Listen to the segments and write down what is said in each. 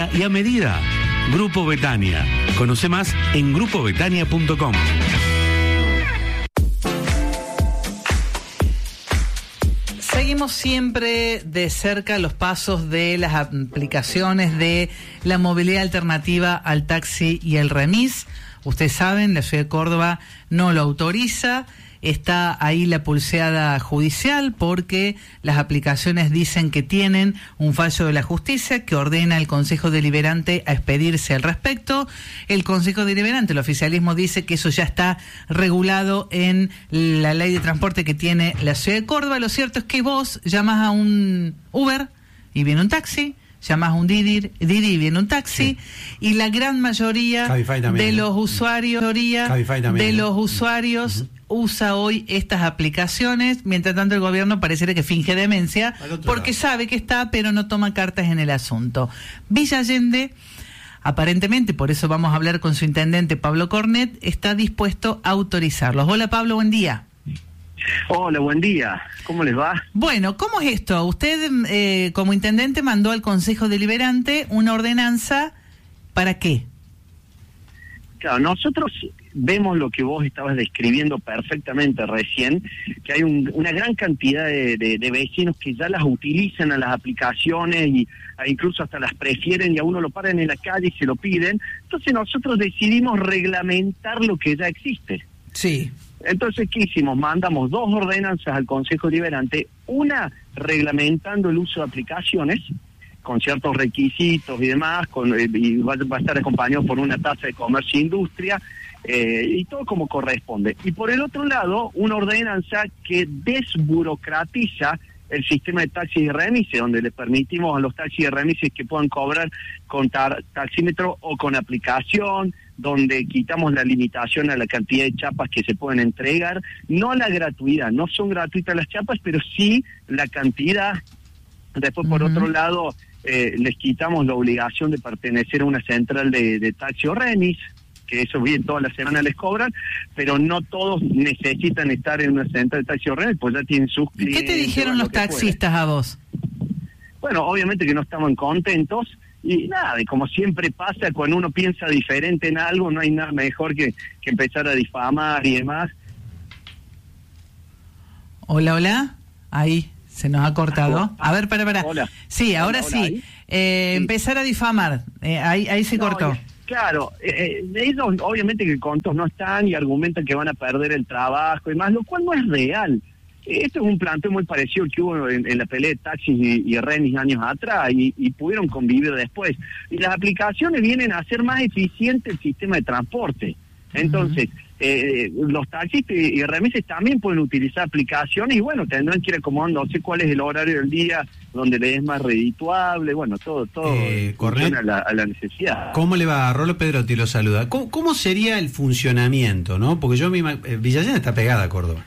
Y a medida. Grupo Betania. Conoce más en grupobetania.com. Seguimos siempre de cerca los pasos de las aplicaciones de la movilidad alternativa al taxi y el remis. Ustedes saben, la ciudad de Córdoba no lo autoriza. Está ahí la pulseada judicial porque las aplicaciones dicen que tienen un fallo de la justicia que ordena al Consejo Deliberante a expedirse al respecto. El Consejo Deliberante, el oficialismo, dice que eso ya está regulado en la ley de transporte que tiene la ciudad de Córdoba. Lo cierto es que vos llamás a un Uber y viene un taxi, llamás a un Didi y viene un taxi, sí. Y la gran mayoría de los usuarios usa hoy estas aplicaciones. Mientras tanto, el gobierno pareciera que finge demencia porque sabe que está, pero no toma cartas en el asunto. Villa Allende, aparentemente, por eso vamos a hablar con su intendente Pablo Cornet, está dispuesto a autorizarlos. Hola Pablo, buen día. Hola, buen día. ¿Cómo les va? Bueno, ¿cómo es esto? Usted, como intendente, mandó al Consejo Deliberante una ordenanza, ¿para qué? Claro, nosotros vemos lo que vos estabas describiendo perfectamente recién, que hay una gran cantidad de vecinos que ya las utilizan a las aplicaciones y incluso hasta las prefieren y a uno lo paran en la calle y se lo piden. Entonces nosotros decidimos reglamentar lo que ya existe. Sí. Entonces, ¿qué hicimos? Mandamos 2 ordenanzas al Consejo Deliberante, una reglamentando el uso de aplicaciones, con ciertos requisitos y demás, y va a estar acompañado por una tasa de comercio e industria, y todo como corresponde. Y por el otro lado, una ordenanza que desburocratiza el sistema de taxis y remises, donde le permitimos a los taxis y remises que puedan cobrar con taxímetro o con aplicación, donde quitamos la limitación a la cantidad de chapas que se pueden entregar, no la gratuidad, no son gratuitas las chapas, pero sí la cantidad. Después, por otro lado, les quitamos la obligación de pertenecer a una central de taxi o remis, que eso bien toda la semana les cobran, pero no todos necesitan estar en una central de taxi o remis, pues ya tienen sus clientes. ¿Qué te dijeron los taxistas a vos? Bueno, obviamente que no estaban contentos, y nada, y como siempre pasa, cuando uno piensa diferente en algo, no hay nada mejor que empezar a difamar y demás. Hola, ahí se nos ha cortado. A ver, para. Hola. Sí, ahora hola, sí. Empezar a difamar, ahí se cortó. Claro, ellos obviamente que contos no están y argumentan que van a perder el trabajo y más, lo cual no es real. Esto es un planteo muy parecido que hubo en la pelea de taxis y remis años atrás y pudieron convivir después. Y las aplicaciones vienen a hacer más eficiente el sistema de transporte. Entonces, los taxis y remises también pueden utilizar aplicaciones y bueno, tendrán que ir acomodándose cuál es el horario del día donde les es más redituable, bueno, todo funciona a la necesidad. ¿Cómo le va? Rolo Pedrotti lo saluda. ¿Cómo sería el funcionamiento, no? Porque yo Villa Allende está pegada a Córdoba.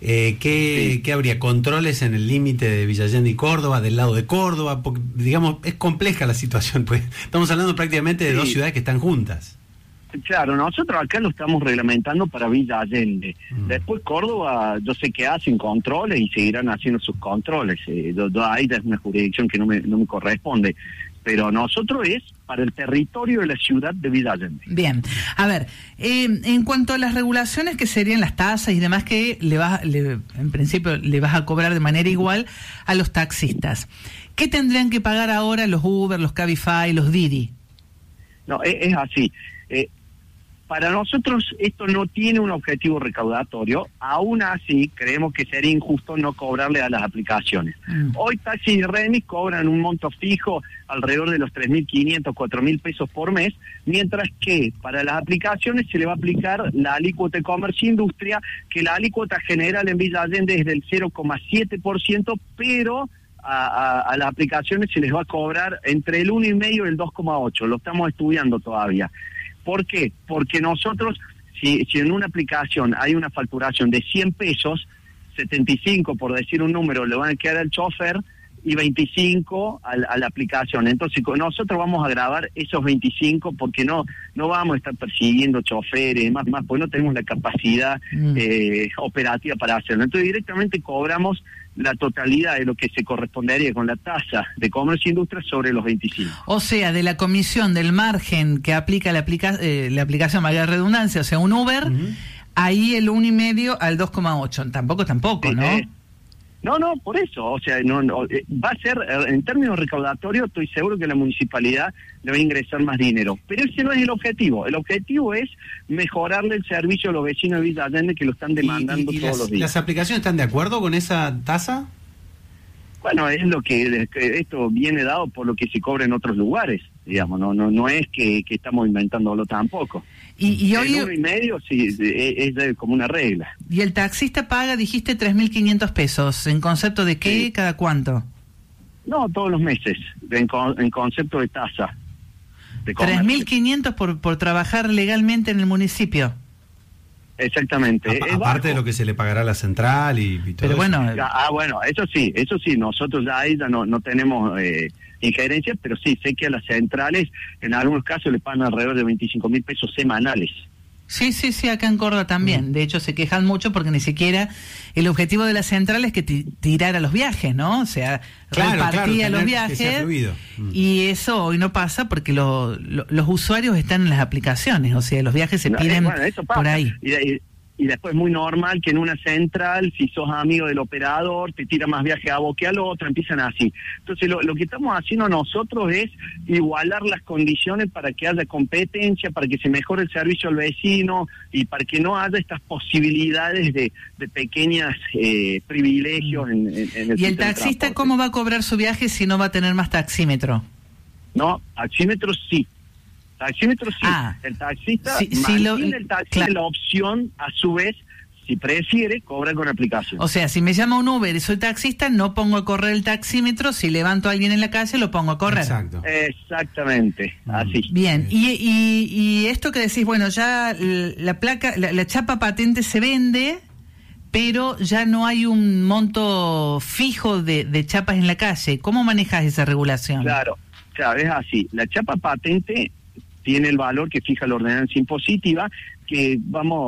¿Qué habría? ¿Controles en el límite de Villa Allende y Córdoba, del lado de Córdoba? Porque, digamos, es compleja la situación, pues estamos hablando prácticamente de dos ciudades que están juntas. Claro, nosotros acá lo estamos reglamentando para Villa Allende. Después Córdoba, yo sé que hacen controles y seguirán haciendo sus controles. Ahí es una jurisdicción que no me corresponde. Pero nosotros es para el territorio de la ciudad de Villa Allende. Bien, a ver, en cuanto a las regulaciones que serían las tasas y demás que en principio le vas a cobrar de manera igual a los taxistas, ¿qué tendrían que pagar ahora los Uber, los Cabify, los Didi? No, es así. Para nosotros esto no tiene un objetivo recaudatorio, aún así creemos que sería injusto no cobrarle a las aplicaciones. Hoy taxis y remis cobran un monto fijo alrededor de los 3.500, 4.000 pesos por mes, mientras que para las aplicaciones se le va a aplicar la alícuota de comercio e industria, que la alícuota general en Villa Allende es del 0,7%, pero a las aplicaciones se les va a cobrar entre el 1,5 y el 2,8%, lo estamos estudiando todavía. ¿Por qué? Porque nosotros, si en una aplicación hay una facturación de 100 pesos, 75, por decir un número, le van a quedar al chofer y 25 a la aplicación. Entonces nosotros vamos a grabar esos 25 porque no vamos a estar persiguiendo choferes, más, porque no tenemos la capacidad operativa para hacerlo. Entonces directamente cobramos la totalidad de lo que se correspondería con la tasa de comercio e industria sobre los 25. O sea, de la comisión del margen que aplica la aplicación, valga la redundancia, o sea, un Uber, ahí el 1,5 al 2,8. Tampoco, ¿no? No, por eso, o sea, va a ser, en términos recaudatorios, estoy seguro que la municipalidad le va a ingresar más dinero, pero ese no es el objetivo. El objetivo es mejorarle el servicio a los vecinos de Villa Allende que lo están demandando todos los días. ¿Las aplicaciones están de acuerdo con esa tasa? Bueno, es lo que esto viene dado por lo que se cobra en otros lugares, digamos, no es que estamos inventándolo tampoco. Y hoy el 1,5 sí, es como una regla. Y el taxista paga, dijiste, 3.500 pesos. ¿En concepto de qué? Sí. ¿Cada cuánto? No, todos los meses, en concepto de tasa. 3.500 por trabajar legalmente en el municipio. Exactamente. Aparte de lo que se le pagará a la central y todo Pero eso. bueno... bueno, eso sí, nosotros ya ahí ya no tenemos injerencias, pero sí, sé que a las centrales en algunos casos le pagan alrededor de 25.000 pesos semanales. Sí, acá en Córdoba también. De hecho, se quejan mucho porque ni siquiera el objetivo de la central es que tirara los viajes, ¿no? O sea, repartía los viajes. Y eso hoy no pasa porque los usuarios están en las aplicaciones. O sea, los viajes se piden por ahí. Y después es muy normal que en una central, si sos amigo del operador, te tira más viaje a vos que al otro, empiezan así. Entonces lo que estamos haciendo nosotros es igualar las condiciones para que haya competencia, para que se mejore el servicio al vecino y para que no haya estas posibilidades de pequeños privilegios en el ¿Y el taxista cómo va a cobrar su viaje si no va a tener más taxímetro? No, taxímetro sí. Taxímetro sí. El taxista tiene la opción, a su vez, si prefiere, cobrar con aplicación. O sea, si me llama un Uber y soy taxista, no pongo a correr el taxímetro. Si levanto a alguien en la calle, lo pongo a correr. Exacto. Exactamente, así. Bien, y esto que decís, bueno, ya la placa, la chapa patente se vende, pero ya no hay un monto fijo de chapas en la calle. ¿Cómo manejas esa regulación? Claro, es así. La chapa patente tiene el valor que fija la ordenanza impositiva, que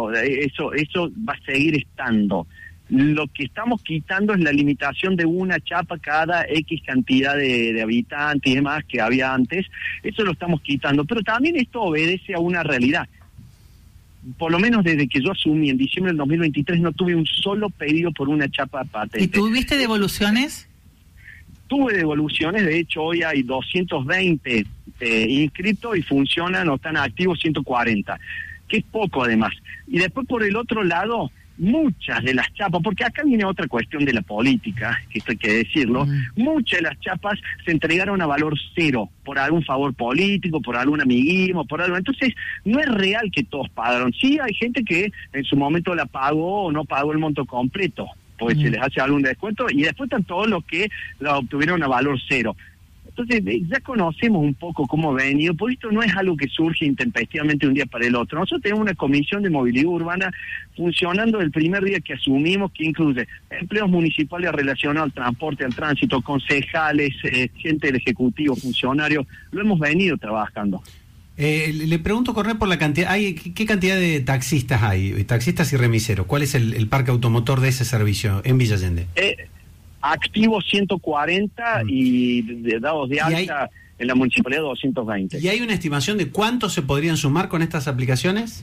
eso va a seguir estando. Lo que estamos quitando es la limitación de una chapa cada X cantidad de habitantes y demás que había antes. Eso lo estamos quitando, pero también esto obedece a una realidad. Por lo menos desde que yo asumí en diciembre del 2023 no tuve un solo pedido por una chapa patente. ¿Y tuviste devoluciones? Tuve devoluciones, de hecho hoy hay 220 inscritos y funcionan o están activos 140, que es poco además. Y después por el otro lado, muchas de las chapas, porque acá viene otra cuestión de la política, que esto hay que decirlo, muchas de las chapas se entregaron a valor cero, por algún favor político, por algún amiguismo, por algo. Entonces, no es real que todos pagaron. Sí, hay gente que en su momento la pagó o no pagó el monto completo, pues se les hace algún descuento, y después están todos los que la obtuvieron a valor cero. Entonces ya conocemos un poco cómo ha venido, por esto no es algo que surge intempestivamente un día para el otro. Nosotros tenemos una comisión de movilidad urbana funcionando el primer día que asumimos, que incluye empleos municipales relacionados al transporte, al tránsito, concejales, gente del Ejecutivo, funcionarios, lo hemos venido trabajando. Le pregunto, Cornel, por la cantidad, ¿qué cantidad de taxistas hay? Taxistas y remiseros. ¿Cuál es el parque automotor de ese servicio en Villa Allende? Activos 140 y dados de alta en la municipalidad 220. ¿Y hay una estimación de cuántos se podrían sumar con estas aplicaciones?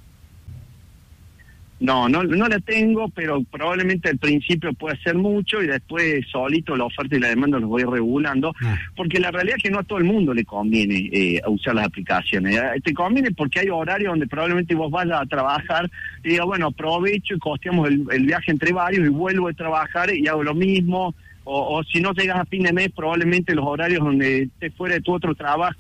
No la tengo, pero probablemente al principio puede ser mucho y después solito la oferta y la demanda los voy regulando, porque la realidad es que no a todo el mundo le conviene usar las aplicaciones. Te conviene porque hay horarios donde probablemente vos vayas a trabajar y digas, bueno, aprovecho y costeamos el viaje entre varios y vuelvo a trabajar y hago lo mismo, o si no llegas a fin de mes, probablemente los horarios donde estés fuera de tu otro trabajo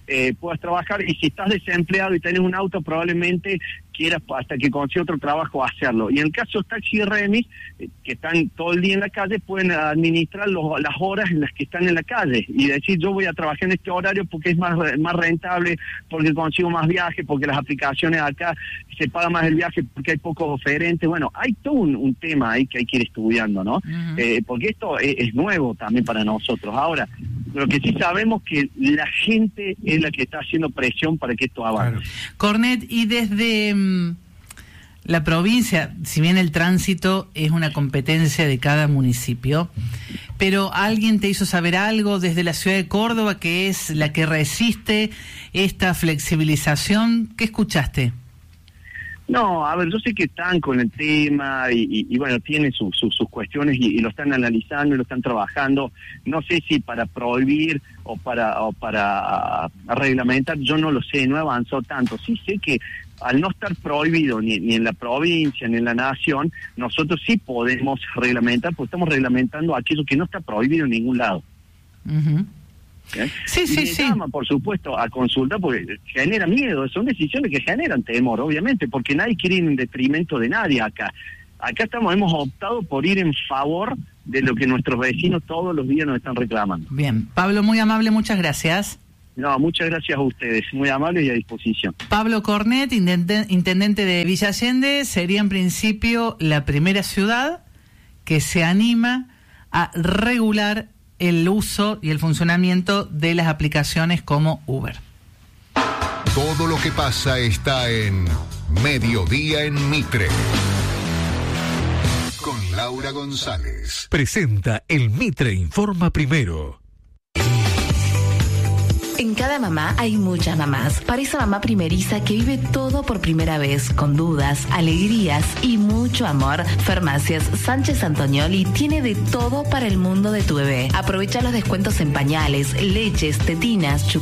puedas trabajar, y si estás desempleado y tenés un auto, probablemente quieras hasta que consiga otro trabajo hacerlo. Y en el caso de taxi y remis, que están todo el día en la calle, pueden administrar las horas en las que están en la calle y decir, yo voy a trabajar en este horario porque es más rentable, porque consigo más viajes, porque las aplicaciones acá se paga más el viaje, porque hay pocos oferentes. Bueno, hay todo un tema ahí que hay que ir estudiando, ¿no? Uh-huh. Porque esto es nuevo también para nosotros. Ahora, lo que sí sabemos que la gente es la que está haciendo presión para que esto avance. Claro. Cornet, y desde la provincia, si bien el tránsito es una competencia de cada municipio, pero ¿alguien te hizo saber algo desde la ciudad de Córdoba, que es la que resiste esta flexibilización? ¿Qué escuchaste? No, a ver, yo sé que están con el tema y bueno, tienen sus cuestiones y lo están analizando y lo están trabajando. No sé si para prohibir o para reglamentar, yo no lo sé, no avanzó tanto. Sí sé que al no estar prohibido ni en la provincia ni en la nación, nosotros sí podemos reglamentar, porque estamos reglamentando aquello que no está prohibido en ningún lado. Uh-huh. Sí. Llama, por supuesto, a consulta porque genera miedo, son decisiones que generan temor, obviamente, porque nadie quiere ir en detrimento de nadie acá. Acá hemos optado por ir en favor de lo que nuestros vecinos todos los días nos están reclamando. Bien, Pablo, muy amable, muchas gracias. No, muchas gracias a ustedes, muy amables y a disposición. Pablo Cornet, intendente de Villa Allende, sería en principio la primera ciudad que se anima a regular el uso y el funcionamiento de las aplicaciones como Uber. Todo lo que pasa está en Mediodía en Mitre. Con Laura González. Presenta el Mitre Informa Primero. En cada mamá hay muchas mamás. Para esa mamá primeriza que vive todo por primera vez, con dudas, alegrías y mucho amor, Farmacias Sánchez Antonioli tiene de todo para el mundo de tu bebé. Aprovecha los descuentos en pañales, leches, tetinas,